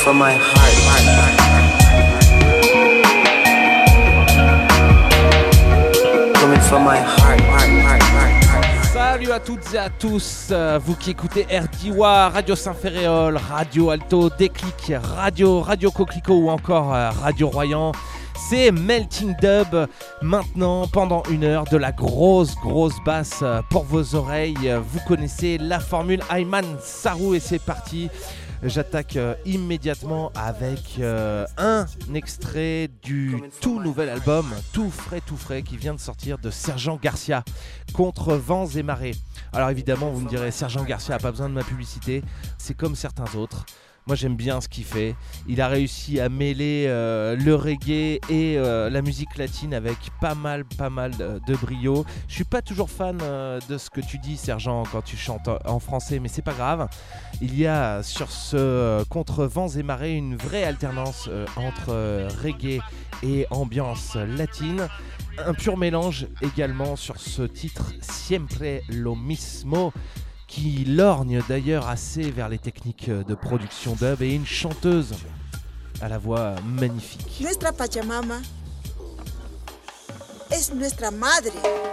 from my heart. Coming from my heart. Salut à toutes et à tous, vous qui écoutez RDIWA, Radio Saint-Ferréol, Radio Alto, Déclic, Radio Coquelicot ou encore Radio Royan. C'est Melting Dub, maintenant, pendant une heure, de la grosse basse pour vos oreilles. Vous connaissez la formule Ayman Sarou et c'est parti. J'attaque immédiatement avec un extrait du tout nouvel album, tout frais, qui vient de sortir de Sergent Garcia, Contre vents et marées. Alors évidemment, vous me direz, Sergent Garcia n'a pas besoin de ma publicité, c'est comme certains autres. Moi j'aime bien ce qu'il fait, il a réussi à mêler le reggae et la musique latine avec pas mal de brio. Je suis pas toujours fan de ce que tu dis Sergent quand tu chantes en français, mais c'est pas grave. Il y a sur ce Contre vents et marées une vraie alternance entre reggae et ambiance latine. Un pur mélange également sur ce titre Siempre lo mismo, qui lorgne d'ailleurs assez vers les techniques de production dub, et une chanteuse à la voix magnifique. Nuestra Pachamama es nuestra madre.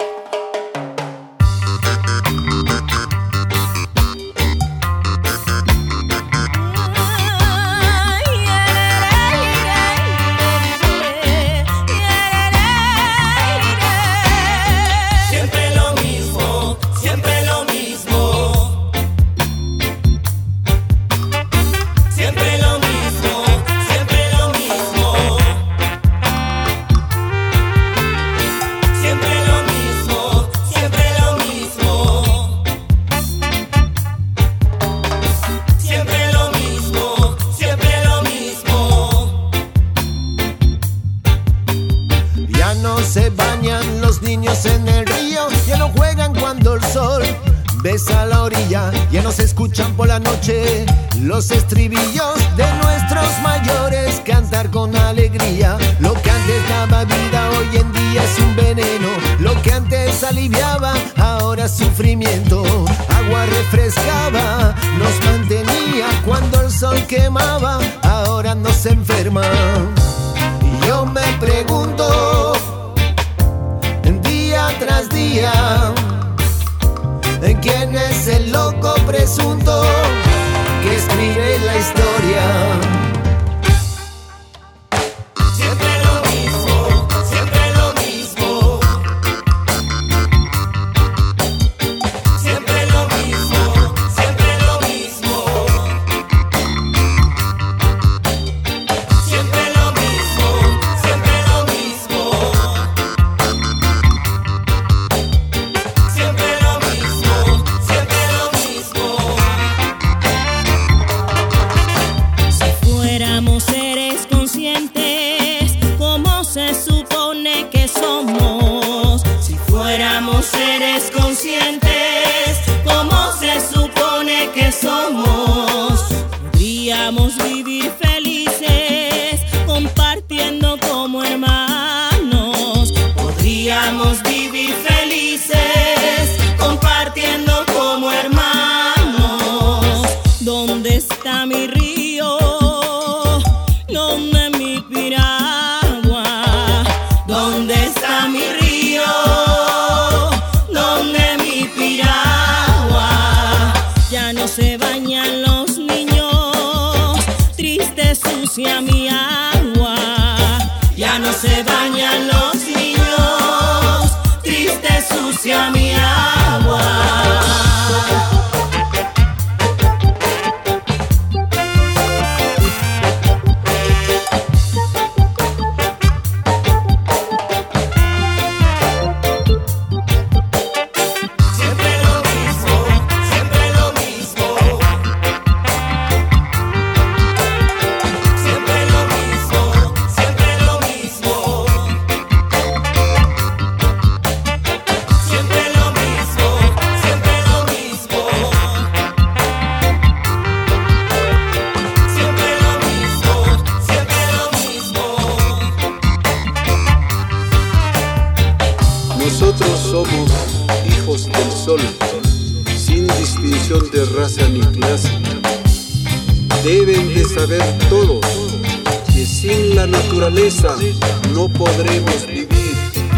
Besa la orilla, ya no se escuchan por la noche los estribillos de nuestros mayores cantar con alegría. Lo que antes daba vida hoy en día es un veneno, lo que antes aliviaba ahora es sufrimiento. Agua refrescaba, nos mantenía cuando el sol quemaba, ahora nos enferma. Y yo me pregunto día tras día, ¿quién es el loco presunto que escribe la historia? Siempre lo mismo, siempre lo mismo. Siempre lo mismo, siempre lo mismo. Siempre lo mismo, siempre lo mismo. Siempre lo mismo. Fuéramos seres conscientes, ¿cómo se supone que somos? Si fuéramos seres conscientes, ¿cómo se supone que somos? Podríamos vivir felices, compartiendo como hermanos. Podríamos vivir felices, compartiendo como hermanos. ¿Dónde está mi río? ¿Dónde mi piragua? ¿Dónde está mi río? ¿Dónde mi piragua? Ya no se bañan los niños, triste sucia mi agua. Ya no se bañan los niños, triste sucia mi agua. Nosotros somos hijos del sol, sin distinción de raza ni clase. Deben de saber todos que sin la naturaleza no podremos vivir.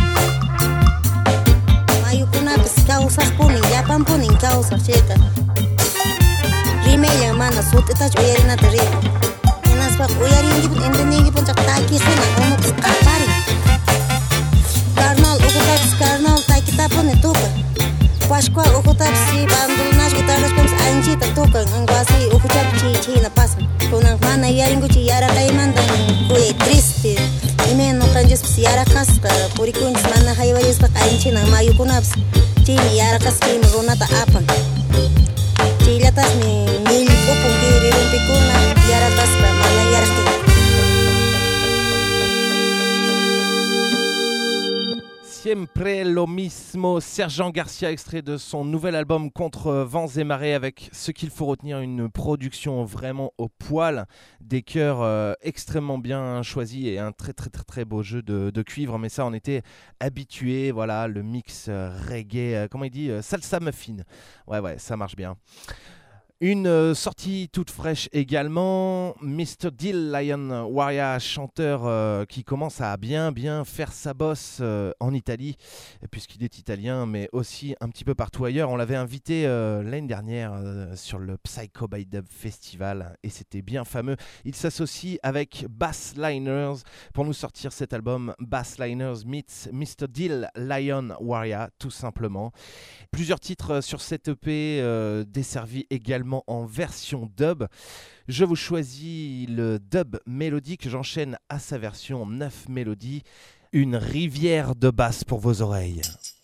Mayukunapis causas punin, llapan punin causas chica. Rimella mana sutitach uyarinata rima. Inaspak uyaringipun enteningipun chak takisuna omukis kaparin. Karnal ukutapis karnal takitapun tuka. Pascua ukutapsi bandunas guitarras pums anchita tukan anguasi ukuchap chi na pasan. Kunang mana yaringuchi yara kaimandan kuye triste. Imeno kanjus yara kaska purikunis mana haywayus pak anchina mayukunaps. Chini yara kaski runata apan. Chilatas ni milipupung kiri rumpikuna yara kaska mana yara kiri. Siempre lo mismo, Sergent Garcia, extrait de son nouvel album Contre vents et marées, avec ce qu'il faut retenir, une production vraiment au poil, des chœurs extrêmement bien choisis et un très beau jeu de cuivre, mais ça on était habitué, voilà, le mix reggae, comment il dit, salsa muffin, ouais, ça marche bien. Une sortie toute fraîche également, Mr. Dill Lion Warrior, chanteur qui commence à bien faire sa bosse en Italie, puisqu'il est italien, mais aussi un petit peu partout ailleurs. On l'avait invité l'année dernière sur le Psycho by Dub Festival et c'était bien fameux. Il s'associe avec Bassliners pour nous sortir cet album Bassliners meets Mr. Dill Lion Warrior, tout simplement. Plusieurs titres sur cette EP desservis également en version dub. Je vous choisis le dub mélodique, j'enchaîne à sa version 9 mélodies, une rivière de basse pour vos oreilles.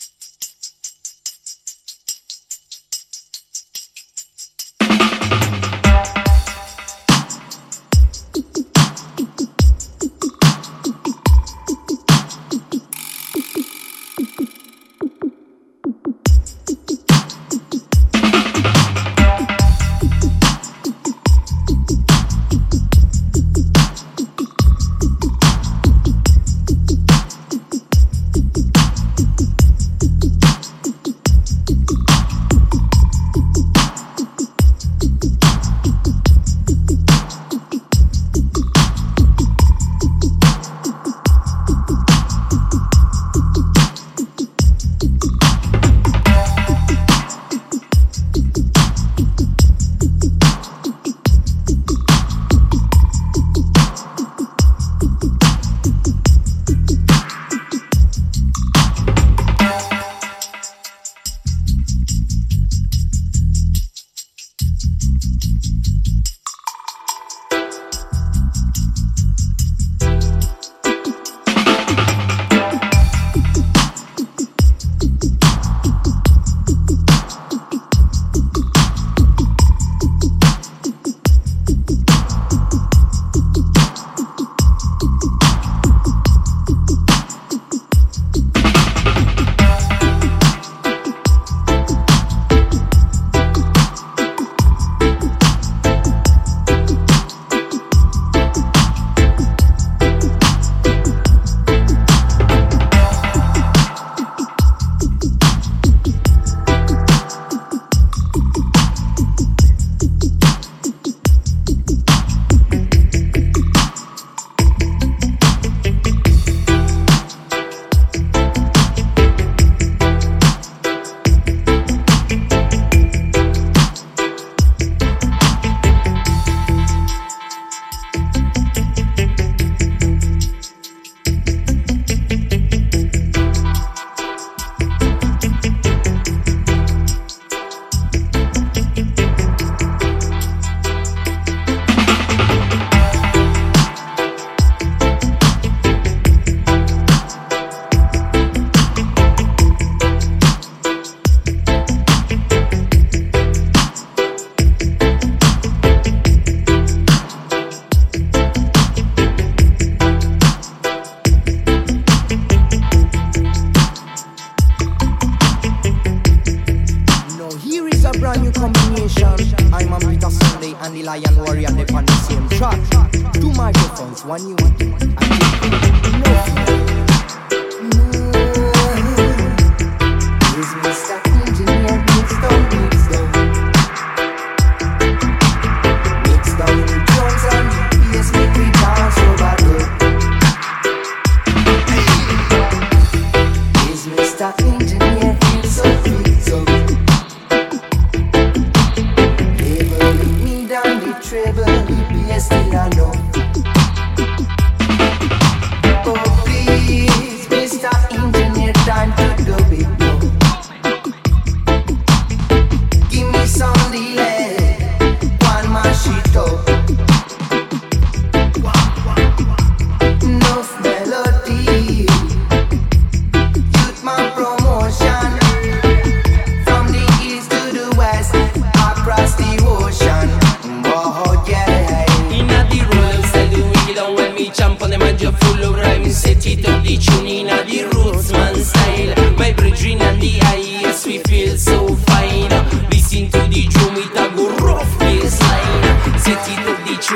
One you want to Is Mr. Engineer mixed down, mixed down, mixed down.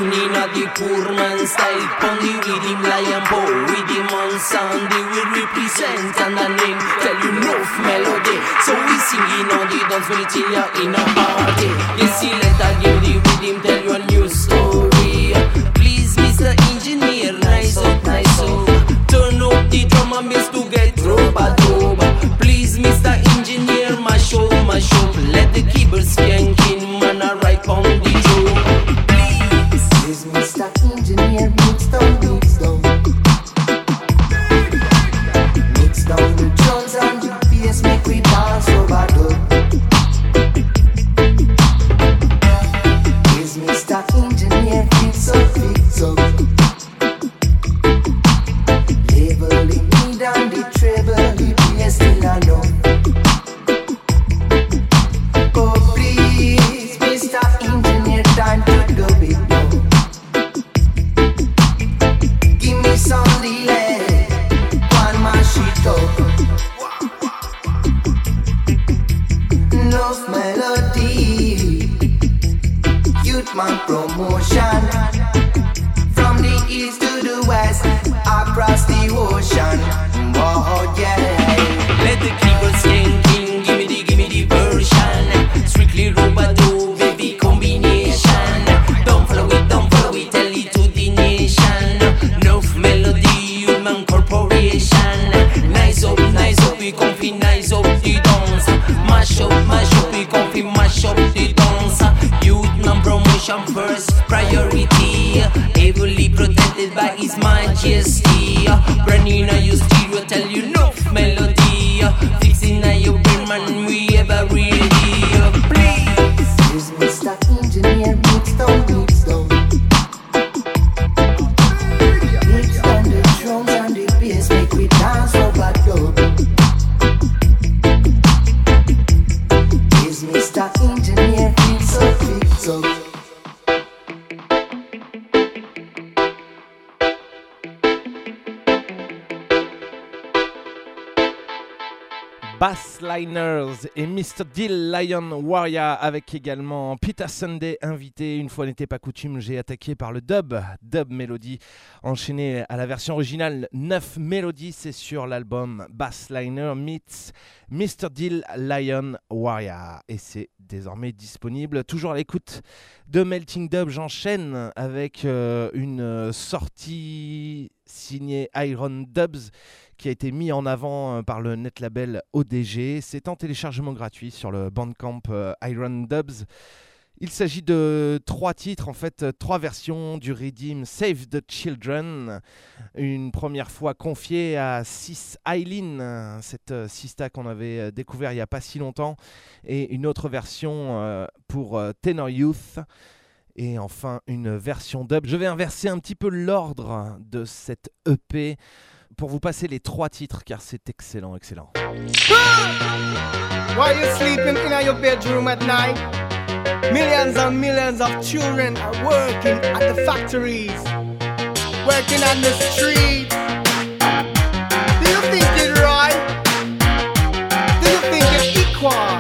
tuning of the poor man style. Pondy with him lion bow, with him on sound. They will represent and the name tell you enough melody. So we singing on the dance floor till you're in a party. Yes, see, let I give the rhythm, tell you a new story. Please, Mr. Engineer, nice up, nice up. Turn up the drum and bass to get rub-a-dub. Please, Mr. Engineer, mash up, mash up. Let the keyboard skanking, man, I right on the drum. Please, Mr. Engineer, mix down, mix down. Mix down the drums and the bass, make we dance over dub. Please, Mr. Engineer, fix up, fix up. Level the mid and the treble, the bass still a no. Oh please, Mr. Engineer, time to dub it now. Give me some delay, one mash it up. Enough melody, youth man promotion. From the east to the west, across the ocean. Oh yeah. Let the keyboard skanking, give me the version. Strictly rub-a-dub, baby combination. Don't follow it, tell it to the nation. Enough melody, human corporation. Nice up, we confie, nice up the dance. Mash up, we confie, mash up the dance. Youth non-promotion first priority. Heavily protected by His Majesty. Branding on your stereo, tell you enough melody. Fixing on your brain, man, we ever ready. Please, Mr. Engineer, mix down, mix down. Mix down the drums and the bass, make we dance over dub. Please, Mr. Engineer, fix up, fix up. Bassliners et Mr. Dill Lion Warrior avec également Peter Sunday invité. Une fois n'était pas coutume, j'ai attaqué par le dub Melody, enchaîné à la version originale 9 mélodies. C'est sur l'album Bassliner meets Mr. Dill Lion Warrior et c'est désormais disponible. Toujours à l'écoute de Melting Dub, j'enchaîne avec une sortie signée Iron Dubs qui a été mis en avant par le net label ODG. C'est en téléchargement gratuit sur le Bandcamp Iron Dubs. Il s'agit de 3 titres, en fait 3 versions du Redeem Save the Children. Une première fois confiée à Sis Eileen, cette sista qu'on avait découvert il n'y a pas si longtemps. Et une autre version pour Tenor Youth. Et enfin une version dub. Je vais inverser un petit peu l'ordre de cette EP pour vous passer les 3 titres car c'est excellent. While you're sleeping in your bedroom at night, millions and millions of children are working at the factories, working on the streets. Do you think it's right? Do you think it's equal?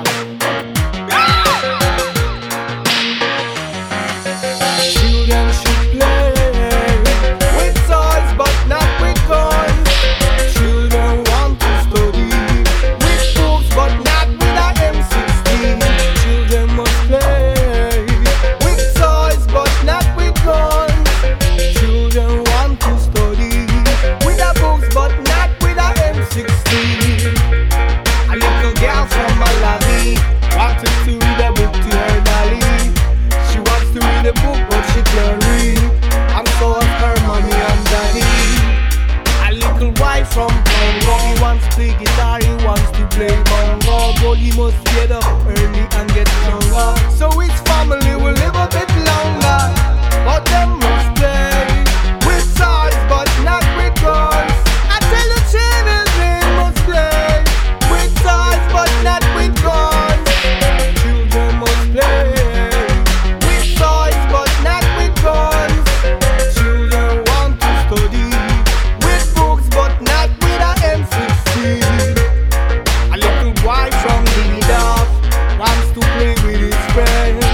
Children should play with toys but not with guns. Children want to study with books but not with a M16. Children must play with toys but not with guns. Children want to study with a books but not with a M16. A little girl from Malawi wanted to read a book to her dolly. She wants to read a book but she can't read, and so is her mommy and daddy. A little boy from Congo, he wants to play guitar, he wants to play bongo, but he must get up early and get stronger, so his family will live a bit longer. But them must play with toys but not with guns. I tell the children must play with toys but not with guns. Children must play with toys but not with guns. Children want to study with books but not with a M16. A little boy from the Dove wants to play with his friends.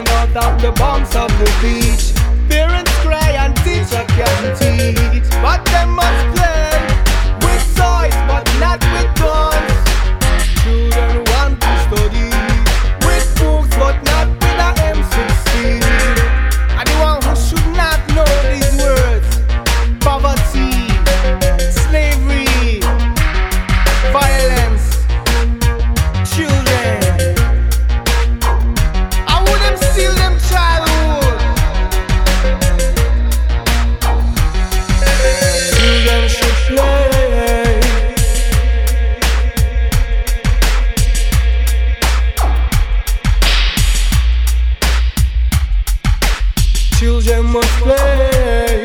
children out of the banks of the beach. Parents cry and teacher can't teach, but them must play with toys, but not with guns. Children want to study with books, but not with a M16. And the one who should not know these words: poverty, slavery, violence. Children, I would them steal them childhood. Children should play. Children must play.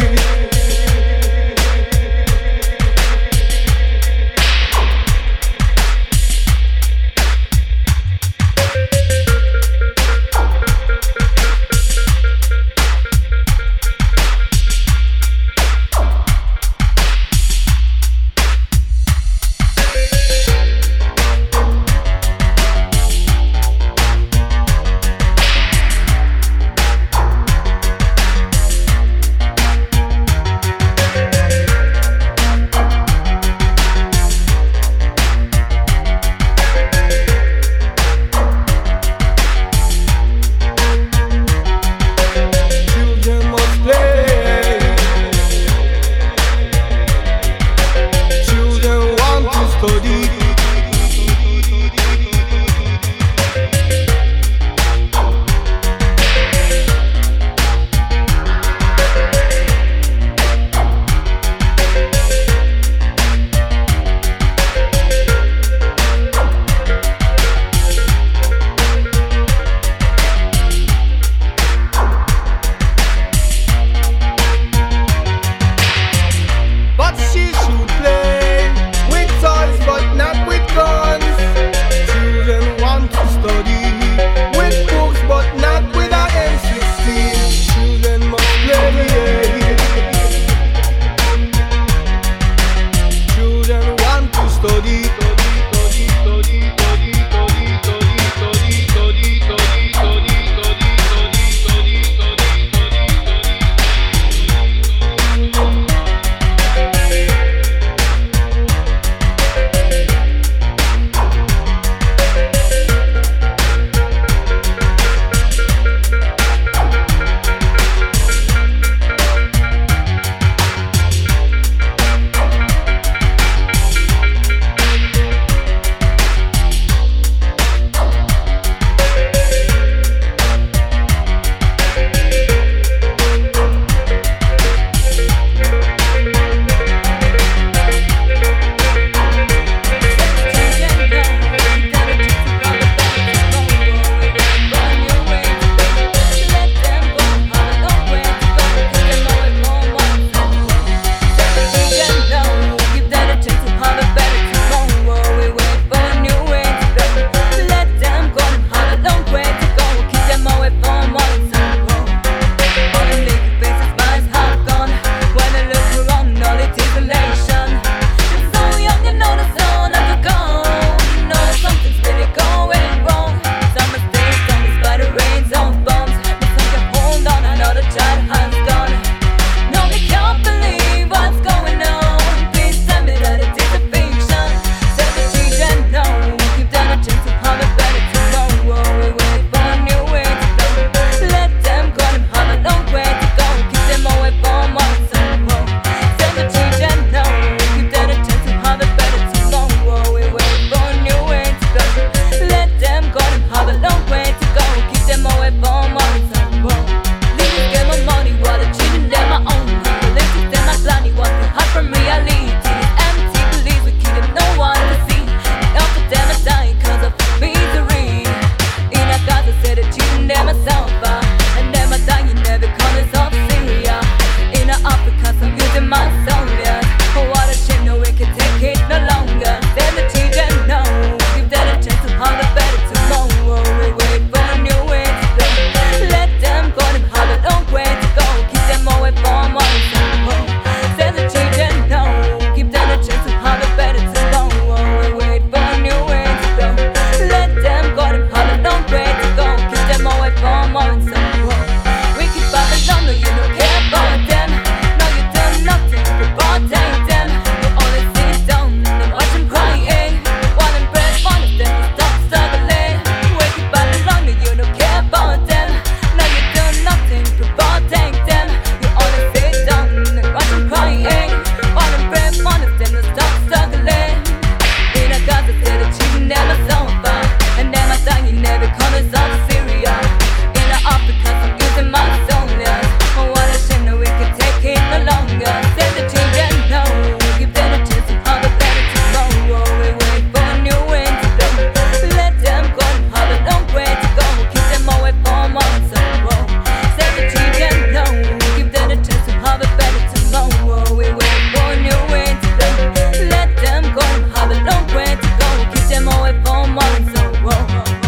for more and some more. Wicked Babylon, no, you don't care about them. No, you done nothing to protect them. You only sit down and watch them crying. While them bread honest them to stop struggling. Wicked Babylon, no, you don't care about them. No, you done nothing to protect them. You only sit down and watch them crying. While them bread honest them to stop struggling. In a Gaza city, cheating never sober. And then I die in every corner of Syria. In Africa, I'm using my soldiers. Oh, what a shame that we can take it no longer. Save the children, no. Give them a chance to have a better tomorrow. We wait for a new wind to blow. Let them go, have a long way to go. Keep them away from us, sorrow. Save the children, no. Give them a chance to have a better tomorrow. We wait for a new wind to blow. Let them go, have a long way to go. Keep them away from us, sorrow.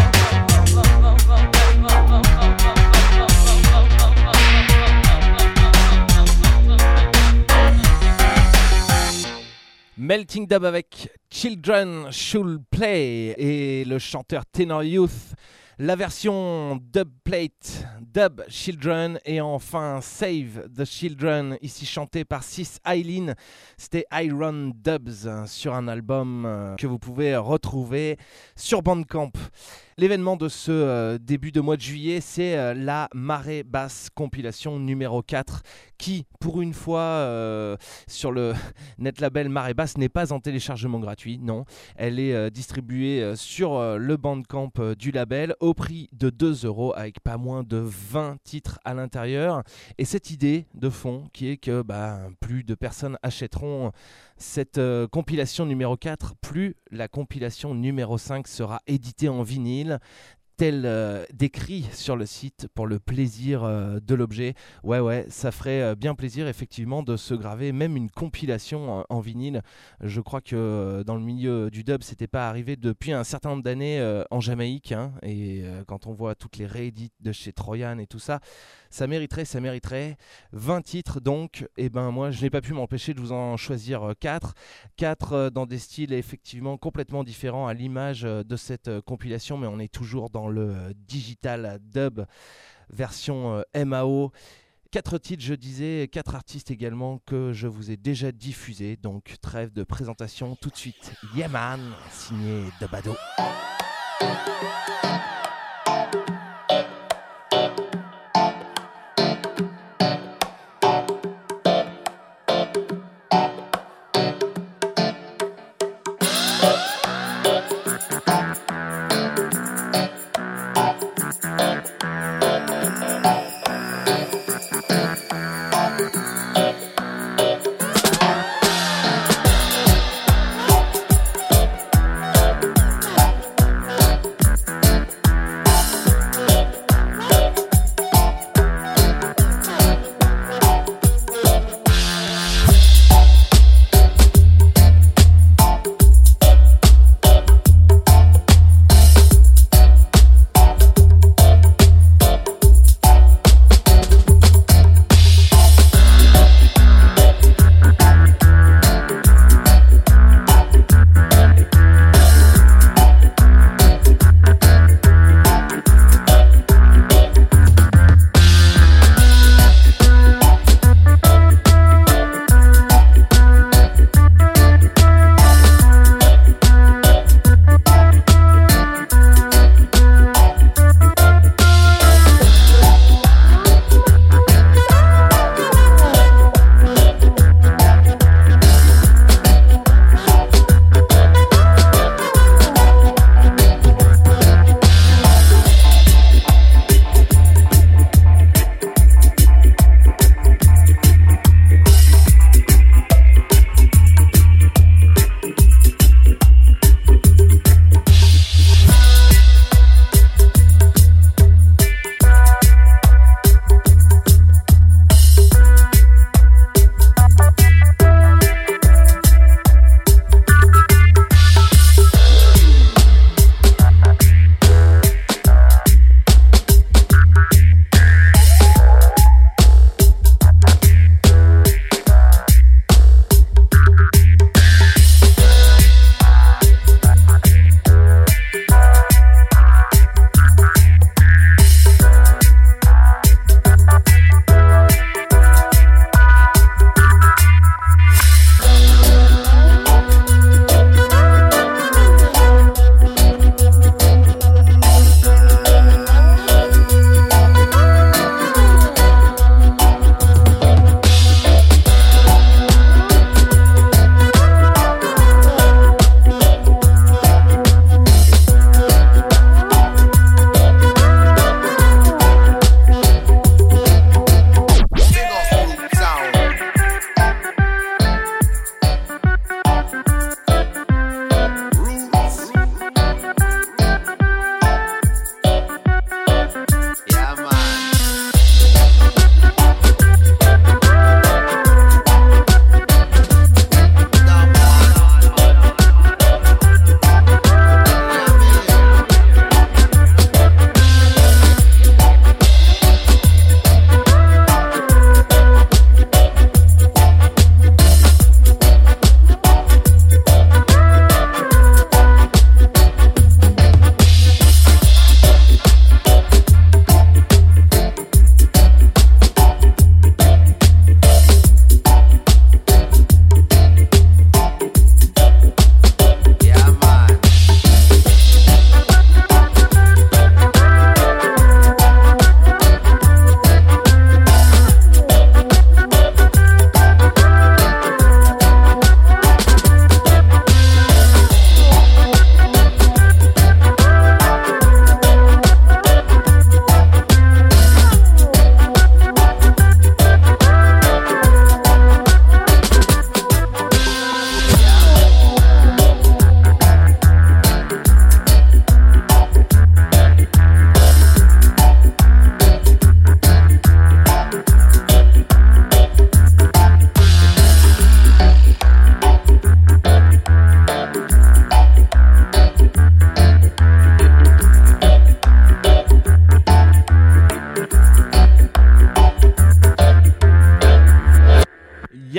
Melting Dub avec Children Should Play et le chanteur Tenor Youth. La version Dubplate, Dub Children et enfin Save the Children, ici chanté par Sis Eileen. C'était Iron Dubs sur un album que vous pouvez retrouver sur Bandcamp. L'événement de ce début de mois de juillet, c'est la Marée Basse compilation numéro 4 qui, pour une fois, sur le net label Marée Basse, n'est pas en téléchargement gratuit, non. Elle est distribuée sur le Bandcamp du label au prix de 2€ avec pas moins de 20 titres à l'intérieur. Et cette idée de fond qui est que plus de personnes achèteront cette compilation numéro 4, plus la compilation numéro 5 sera éditée en vinyle, tel décrit sur le site pour le plaisir de l'objet. Ouais, ça ferait bien plaisir effectivement de se graver même une compilation en vinyle. Je crois que dans le milieu du dub, c'était pas arrivé depuis un certain nombre d'années en Jamaïque, hein, et quand on voit toutes les réédites de chez Troyan et tout ça, ça mériterait 20 titres donc. Et moi je n'ai pas pu m'empêcher de vous en choisir 4 dans des styles effectivement complètement différents à l'image de cette compilation, mais on est toujours dans le digital dub version MAO. 4 titres, je disais, 4 artistes également que je vous ai déjà diffusés, donc trêve de présentation, tout de suite Yeah Man, signé Dubado.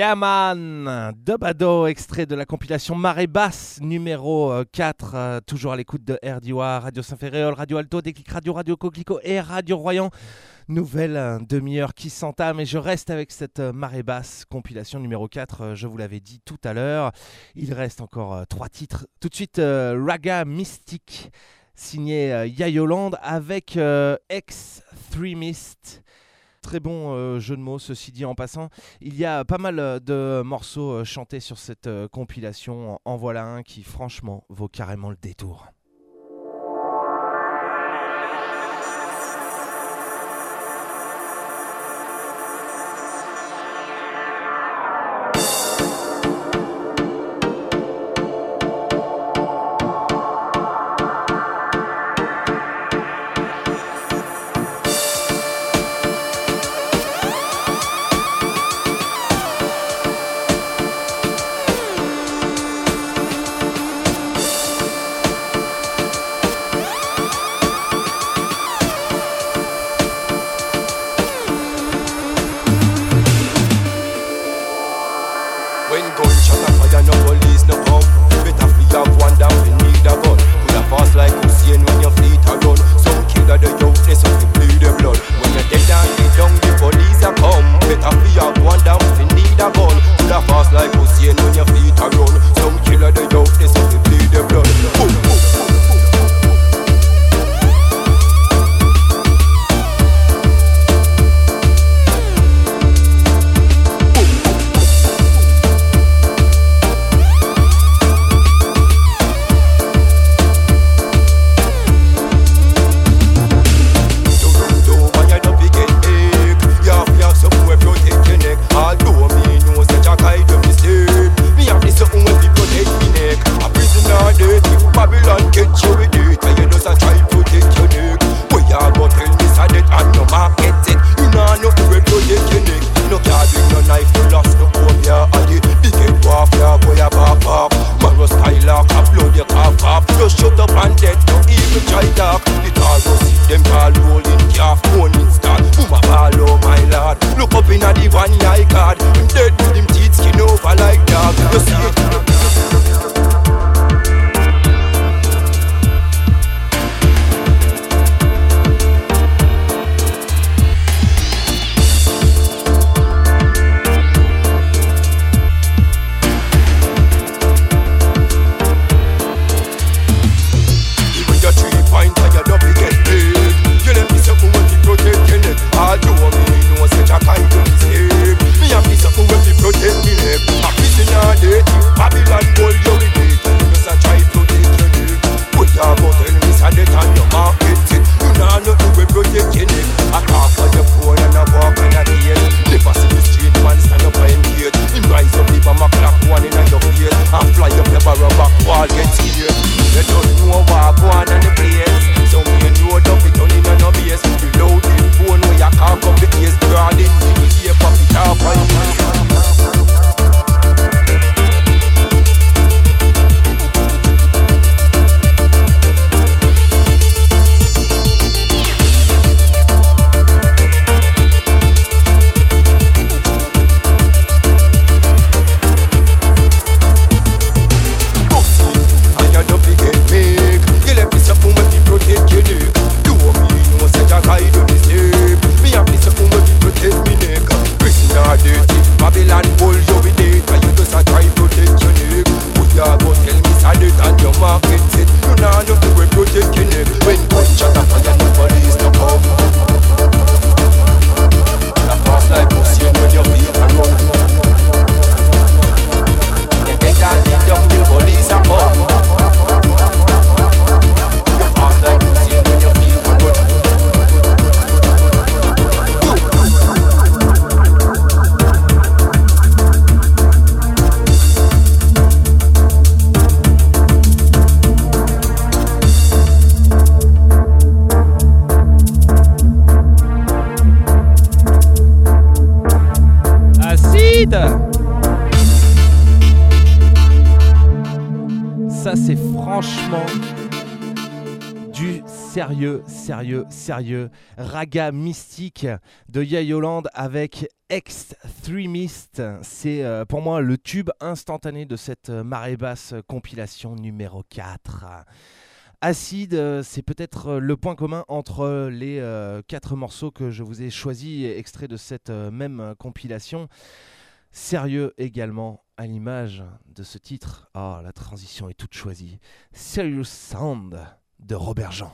Yeah man, Dobado, extrait de la compilation Marée Basse numéro 4, toujours à l'écoute de RDIWA, Radio Saint-Ferréol, Radio Alto, Déclic Radio, Radio Coquelicot et Radio Royan. Nouvelle demi-heure qui s'entame et je reste avec cette Marée Basse compilation numéro 4, je vous l'avais dit tout à l'heure. Il reste encore 3 titres. Tout de suite, Raga Mystique, signé Yayoland avec Extremist. Très bon jeu de mots, ceci dit en passant. Il y a pas mal de morceaux chantés sur cette compilation. En voilà un qui franchement vaut carrément le détour. Ça, c'est franchement du sérieux. Raga Mystique de Yayoland avec Extremist. C'est pour moi le tube instantané de cette marée basse compilation numéro 4. Acide, c'est peut-être le point commun entre les 4 morceaux que je vous ai choisis, extraits de cette même compilation. Sérieux également, à l'image de ce titre. Ah, la transition est toute choisie. Serious Sound de Robert Jean.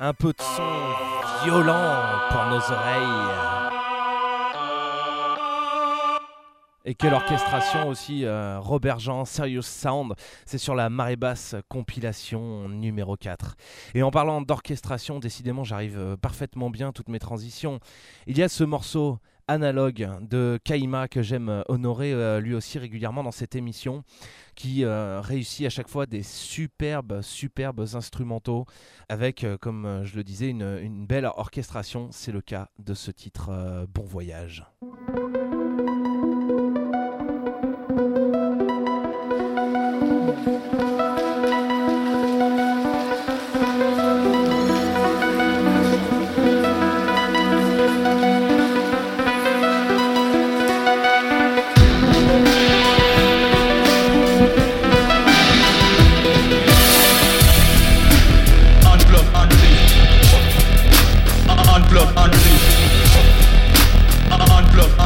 Un peu de son violent pour nos oreilles. Et quelle orchestration aussi, Robert Jean, Serious Sound, c'est sur la Marée Basse compilation numéro 4. Et en parlant d'orchestration, décidément j'arrive parfaitement bien toutes mes transitions. Il y a ce morceau Analogue de Kaima que j'aime honorer lui aussi régulièrement dans cette émission, qui réussit à chaque fois des superbes instrumentaux avec, comme je le disais, une belle orchestration. C'est le cas de ce titre Bon Voyage. Unplug, unrelease. Unplug,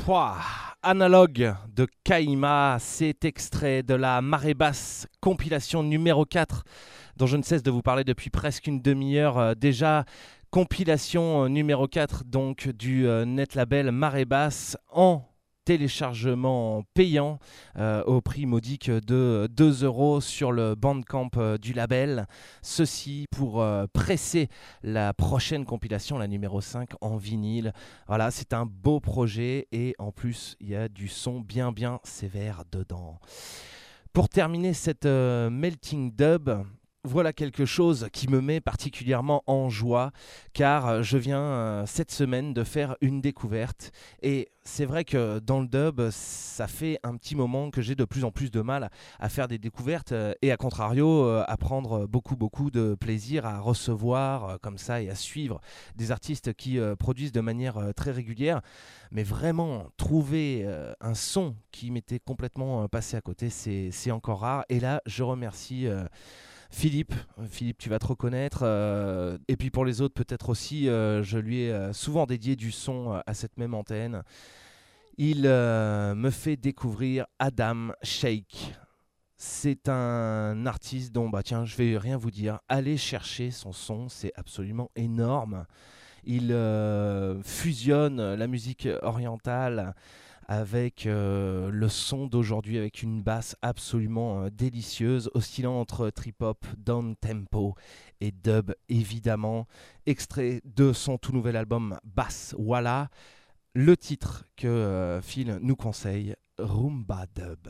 Pouah, Analogue de Kaima, c'est extrait de la Marée Basse, compilation numéro 4, dont je ne cesse de vous parler depuis presque une demi-heure déjà. Compilation numéro 4 donc du net label Marée Basse en téléchargement payant au prix modique de 2 € sur le Bandcamp du label. Ceci pour presser la prochaine compilation, la numéro 5 en vinyle. Voilà, c'est un beau projet et en plus il y a du son bien sévère dedans. Pour terminer cette melting dub, voilà quelque chose qui me met particulièrement en joie car je viens cette semaine de faire une découverte et c'est vrai que dans le dub ça fait un petit moment que j'ai de plus en plus de mal à faire des découvertes et à contrario à prendre beaucoup de plaisir à recevoir comme ça et à suivre des artistes qui produisent de manière très régulière, mais vraiment trouver un son qui m'était complètement passé à côté, c'est encore rare et là je remercie Philippe, tu vas te reconnaître. Et puis pour les autres, peut-être aussi, je lui ai souvent dédié du son à cette même antenne. Il me fait découvrir Adam Sheikh. C'est un artiste dont, je vais rien vous dire. Allez chercher son son, c'est absolument énorme. Il fusionne la musique orientale avec le son d'aujourd'hui, avec une basse absolument délicieuse, oscillant entre trip-hop, down-tempo et dub, évidemment. Extrait de son tout nouvel album Bass Walla, le titre que Phil nous conseille, Rumba Dub.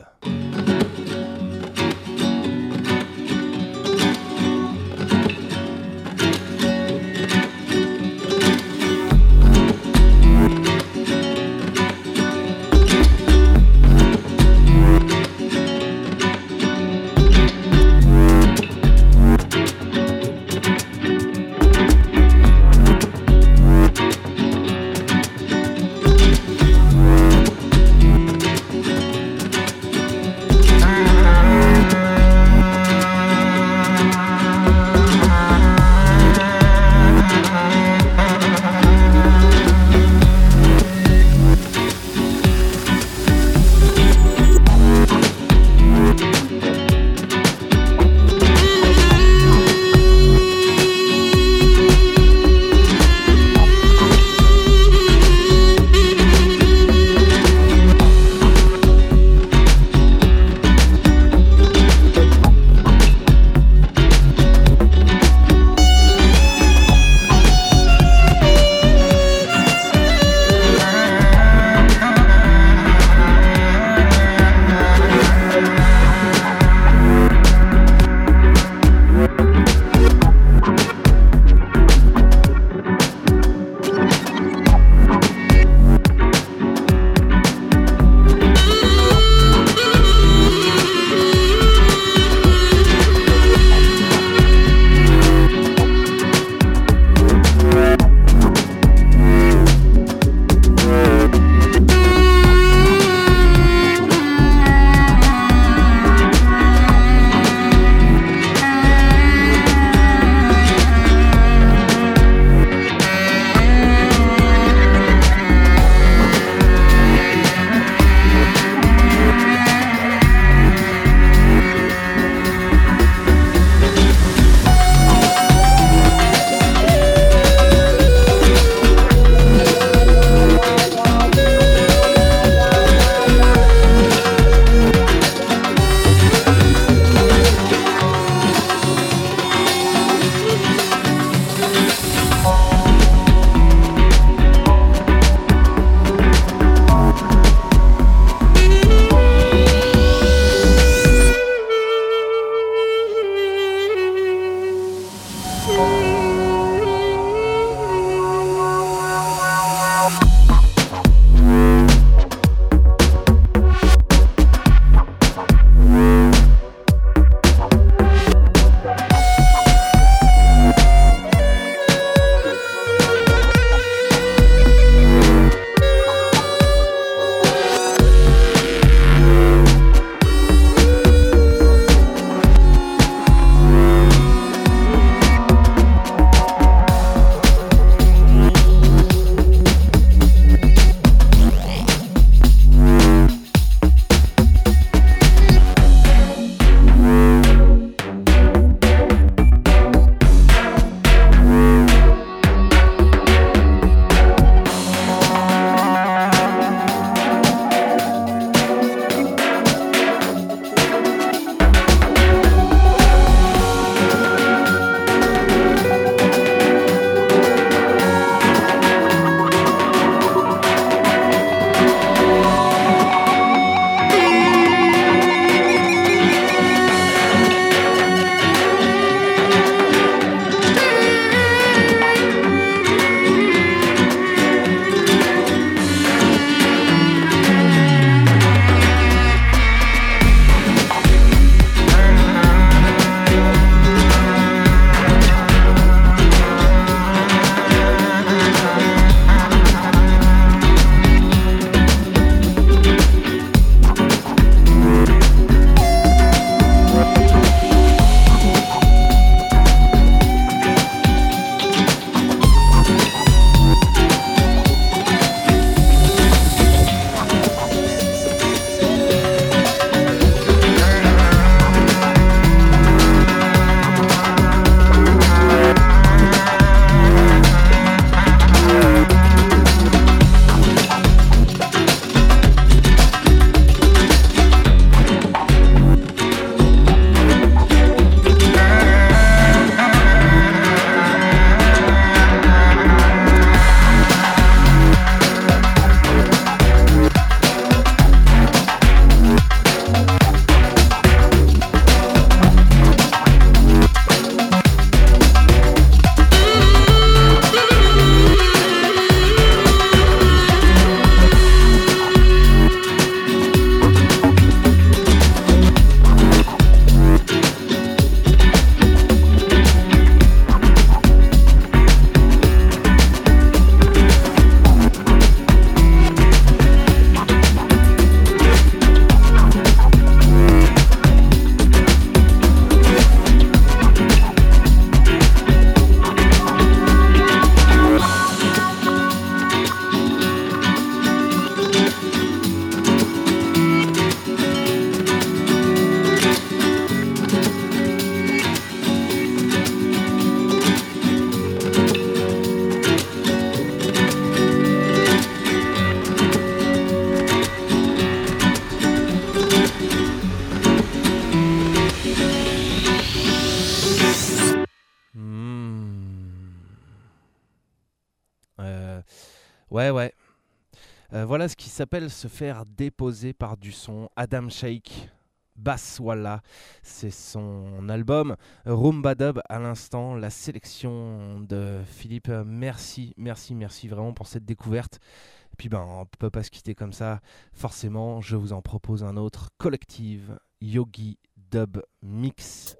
Ouais. Voilà ce qui s'appelle se faire déposer par du son. Adam Sheikh, Basswala, c'est son album Rumba Dub à l'instant, la sélection de Philippe. Merci vraiment pour cette découverte. Et puis on peut pas se quitter comme ça. Forcément, je vous en propose un autre, Collective Yogi Dub Mix.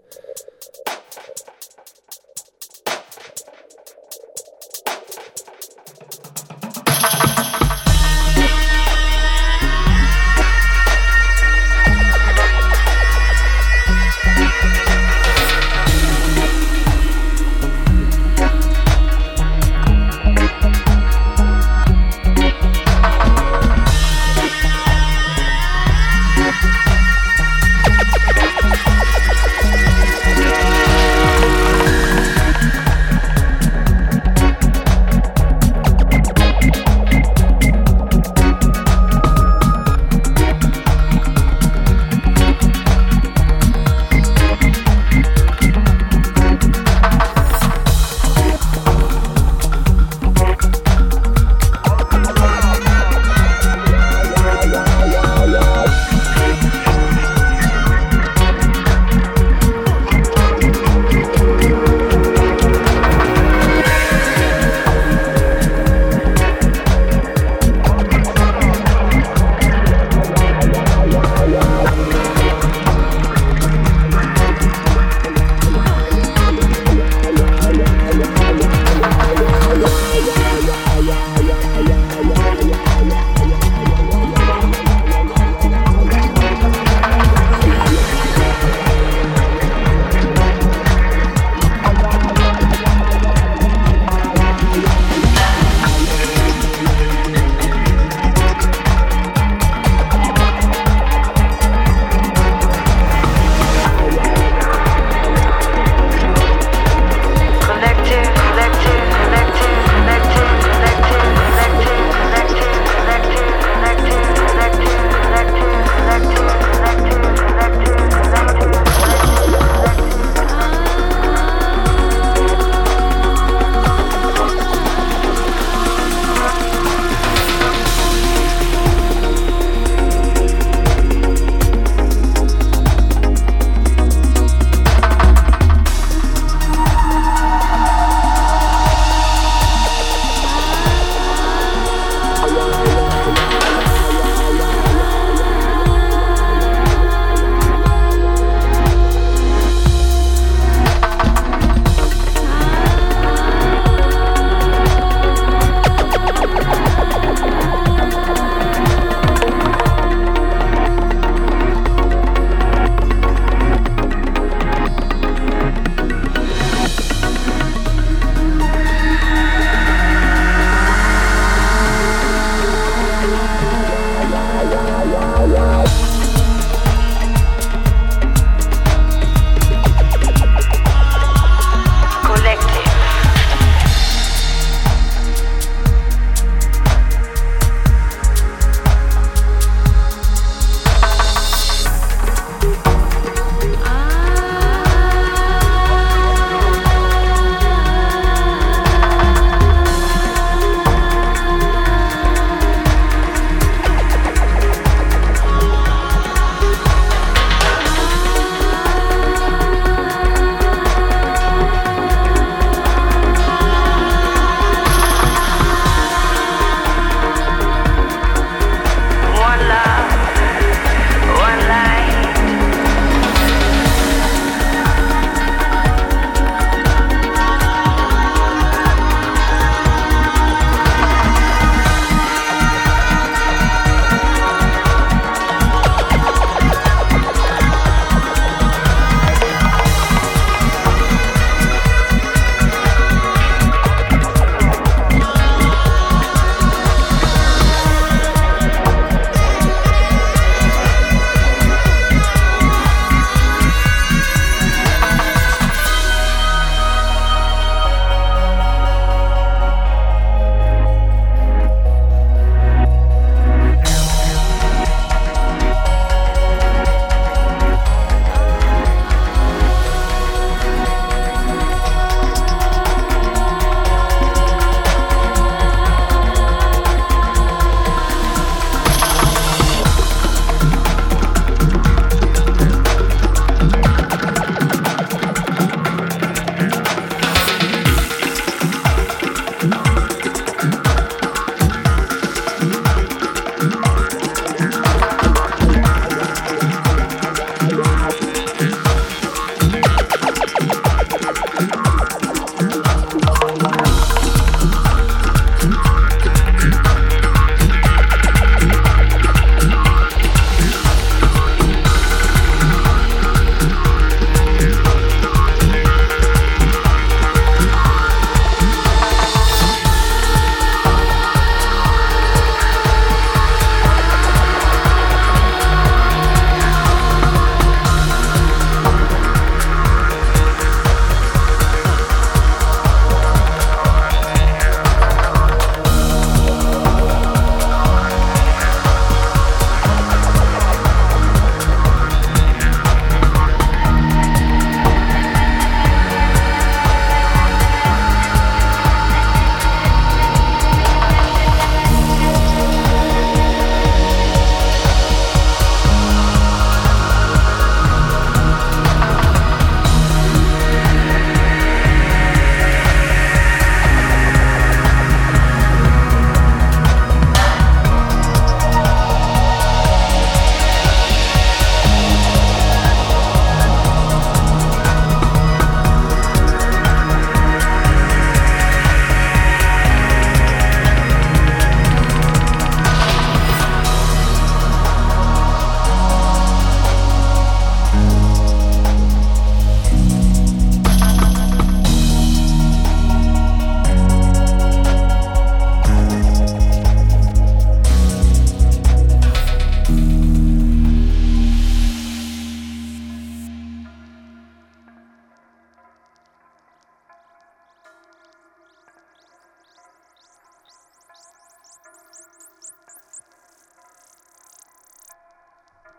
Yeah.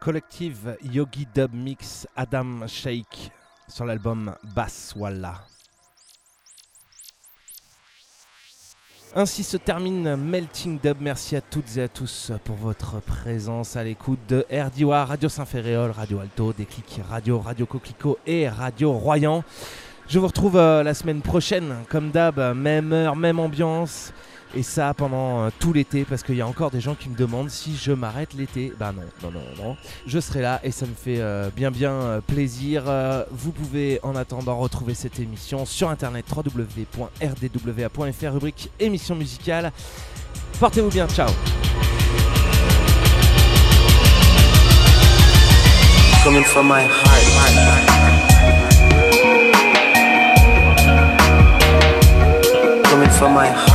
Collective Yogi Dub Mix Adam Sheikh sur l'album Bass Wallah. Ainsi se termine Melting Dub. Merci à toutes et à tous pour votre présence à l'écoute de RDIWA, Radio Saint-Ferréol, Radio Alto, Déclic Radio, Radio Coquelicot et Radio Royan. Je vous retrouve la semaine prochaine, comme d'hab, même heure, même ambiance. Et ça pendant tout l'été, parce qu'il y a encore des gens qui me demandent si je m'arrête l'été. Bah non. Je serai là et ça me fait bien plaisir. Vous pouvez en attendant retrouver cette émission sur internet www.rdwa.fr, rubrique émission musicale. Portez-vous bien, ciao. Coming from my heart. Coming from my heart.